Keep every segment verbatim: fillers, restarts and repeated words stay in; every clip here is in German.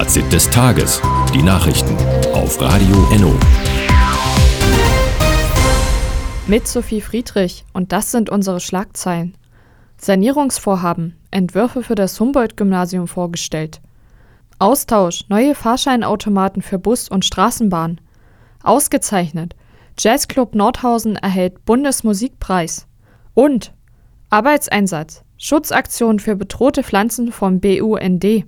Fazit des Tages. Die Nachrichten auf Radio Enno. Mit Sophie Friedrich, und das sind unsere Schlagzeilen. Sanierungsvorhaben, Entwürfe für das Humboldt-Gymnasium vorgestellt. Austausch, neue Fahrscheinautomaten für Bus und Straßenbahn. Ausgezeichnet, Jazzclub Nordhausen erhält Bundesmusikpreis. Und Arbeitseinsatz, Schutzaktion für bedrohte Pflanzen vom B U N D.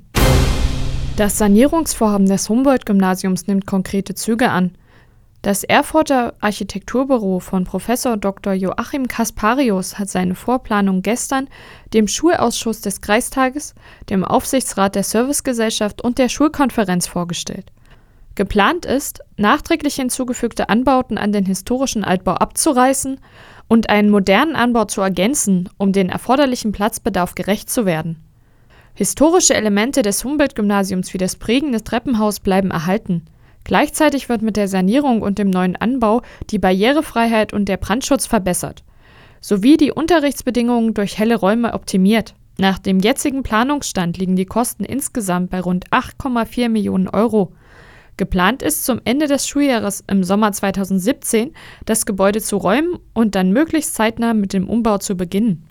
Das Sanierungsvorhaben des Humboldt-Gymnasiums nimmt konkrete Züge an. Das Erfurter Architekturbüro von Professor Doktor Joachim Kasparius hat seine Vorplanung gestern dem Schulausschuss des Kreistages, dem Aufsichtsrat der Servicegesellschaft und der Schulkonferenz vorgestellt. Geplant ist, nachträglich hinzugefügte Anbauten an den historischen Altbau abzureißen und einen modernen Anbau zu ergänzen, um den erforderlichen Platzbedarf gerecht zu werden. Historische Elemente des Humboldt-Gymnasiums wie das prägende Treppenhaus bleiben erhalten. Gleichzeitig wird mit der Sanierung und dem neuen Anbau die Barrierefreiheit und der Brandschutz verbessert, sowie die Unterrichtsbedingungen durch helle Räume optimiert. Nach dem jetzigen Planungsstand liegen die Kosten insgesamt bei rund acht Komma vier Millionen Euro. Geplant ist, zum Ende des Schuljahres im Sommer zweitausendsiebzehn das Gebäude zu räumen und dann möglichst zeitnah mit dem Umbau zu beginnen.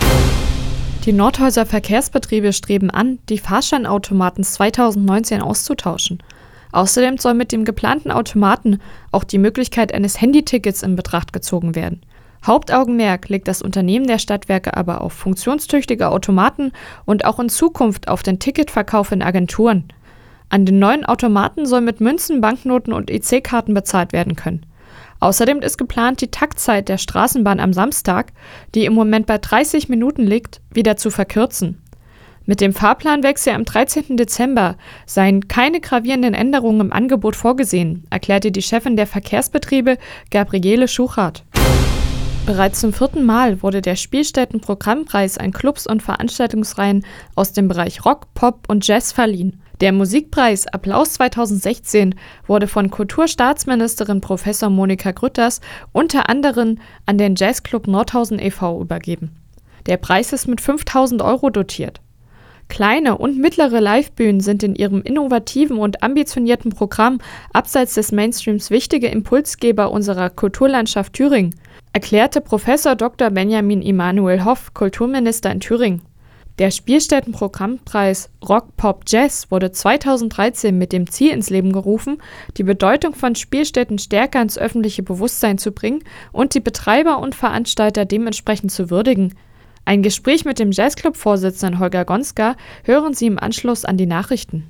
Die Nordhäuser Verkehrsbetriebe streben an, die Fahrscheinautomaten zweitausendneunzehn auszutauschen. Außerdem soll mit dem geplanten Automaten auch die Möglichkeit eines Handytickets in Betracht gezogen werden. Hauptaugenmerk legt das Unternehmen der Stadtwerke aber auf funktionstüchtige Automaten und auch in Zukunft auf den Ticketverkauf in Agenturen. An den neuen Automaten soll mit Münzen, Banknoten und E C-Karten bezahlt werden können. Außerdem ist geplant, die Taktzeit der Straßenbahn am Samstag, die im Moment bei dreißig Minuten liegt, wieder zu verkürzen. Mit dem Fahrplanwechsel am dreizehnten Dezember seien keine gravierenden Änderungen im Angebot vorgesehen, erklärte die Chefin der Verkehrsbetriebe Gabriele Schuchart. Bereits zum vierten Mal wurde der Spielstätten-Programmpreis an Clubs und Veranstaltungsreihen aus dem Bereich Rock, Pop und Jazz verliehen. Der Musikpreis Applaus zweitausendsechzehn wurde von Kulturstaatsministerin Professor Monika Grütters unter anderem an den Jazzclub Nordhausen e V übergeben. Der Preis ist mit fünftausend Euro dotiert. Kleine und mittlere Livebühnen sind in ihrem innovativen und ambitionierten Programm abseits des Mainstreams wichtige Impulsgeber unserer Kulturlandschaft Thüringen, erklärte Professor Doktor Benjamin Emanuel Hoff, Kulturminister in Thüringen. Der Spielstätten-Programmpreis Rock, Pop, Jazz wurde zweitausenddreizehn mit dem Ziel ins Leben gerufen, die Bedeutung von Spielstätten stärker ins öffentliche Bewusstsein zu bringen und die Betreiber und Veranstalter dementsprechend zu würdigen. Ein Gespräch mit dem Jazzclub-Vorsitzenden Holger Gonska hören Sie im Anschluss an die Nachrichten.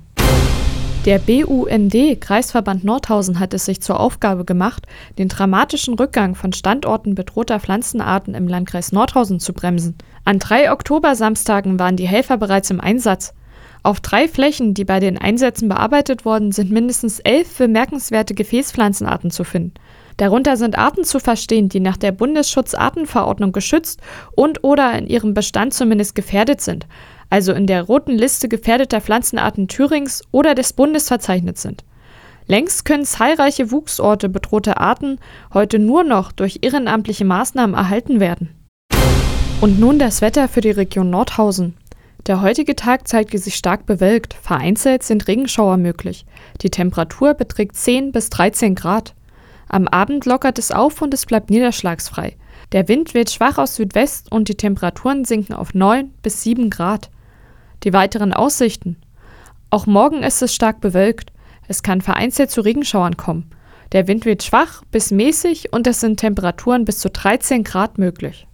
Der B U N D, Kreisverband Nordhausen, hat es sich zur Aufgabe gemacht, den dramatischen Rückgang von Standorten bedrohter Pflanzenarten im Landkreis Nordhausen zu bremsen. An drei Oktobersamstagen waren die Helfer bereits im Einsatz. Auf drei Flächen, die bei den Einsätzen bearbeitet wurden, sind mindestens elf bemerkenswerte Gefäßpflanzenarten zu finden. Darunter sind Arten zu verstehen, die nach der Bundesschutzartenverordnung geschützt und oder in ihrem Bestand zumindest gefährdet sind, also in der roten Liste gefährdeter Pflanzenarten Thürings oder des Bundes verzeichnet sind. Längst können zahlreiche Wuchsorte bedrohter Arten heute nur noch durch ehrenamtliche Maßnahmen erhalten werden. Und nun das Wetter für die Region Nordhausen. Der heutige Tag zeigte sich stark bewölkt, vereinzelt sind Regenschauer möglich. Die Temperatur beträgt zehn bis dreizehn Grad. Am Abend lockert es auf und es bleibt niederschlagsfrei. Der Wind weht schwach aus Südwest und die Temperaturen sinken auf neun bis sieben Grad. Die weiteren Aussichten. Auch morgen ist es stark bewölkt. Es kann vereinzelt zu Regenschauern kommen. Der Wind weht schwach bis mäßig und es sind Temperaturen bis zu dreizehn Grad möglich.